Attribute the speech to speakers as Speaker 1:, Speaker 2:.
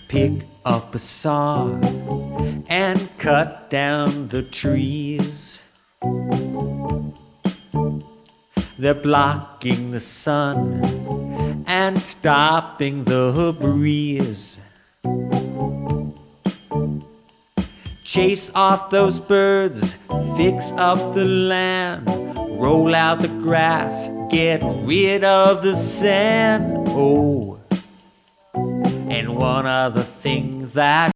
Speaker 1: Pick up a saw and cut down the trees. They're blocking the sun and stopping the breeze. Chase off those birds, fix up the land, roll out the grass, get rid of the sand. Oh, and one other thing that